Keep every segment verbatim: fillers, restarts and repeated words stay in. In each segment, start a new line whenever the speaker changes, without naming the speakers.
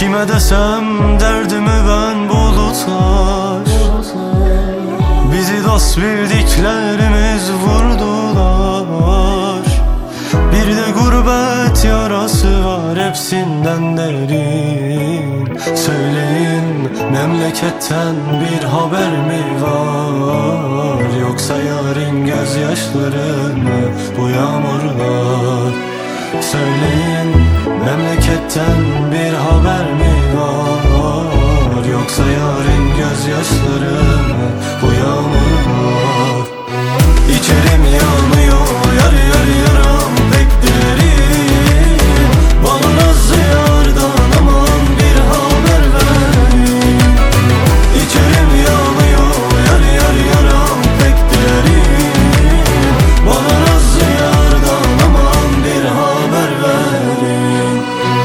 Kime desem derdimi ben bulutlar, bizi dost bildiklerimiz vurdular. Bir de gurbet yarası var hepsinden derin. Söyleyin, memleketten bir haber mi var? Yoksa yarın gözyaşları mı bu yağmurlar? Söyleyin, memleketten bir haber mi var? Yoksa yarın gözyaşları mı bu yağmurlar? İçerim yanıyor, yar yar yaram pek derin. Balınız yardan aman bir haber verin. İçerim yanıyor, yar yar yaram pek derin. Balınız yardan aman bir haber verin.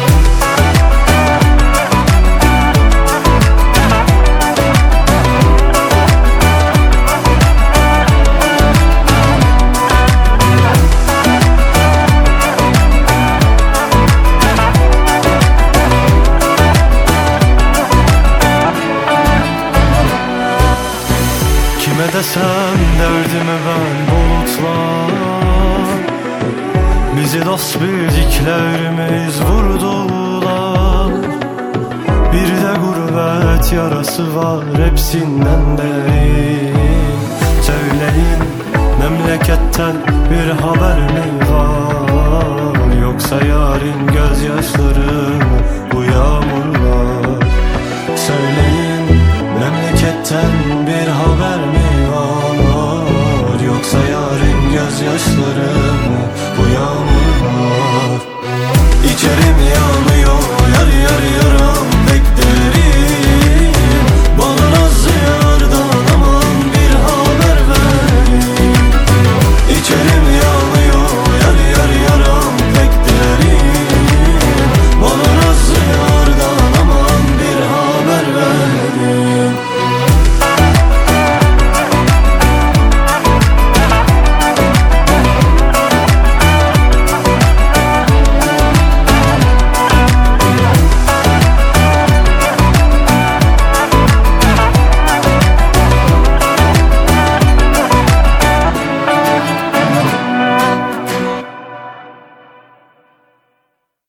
Kime desem derdimi ben bulutlar, bizi dost bildiklerimiz vurdular. Bir de gurbet yarası var hepsinden derin. Söyleyin, memleketten bir haber mi var? Yoksa yarın gözyaşları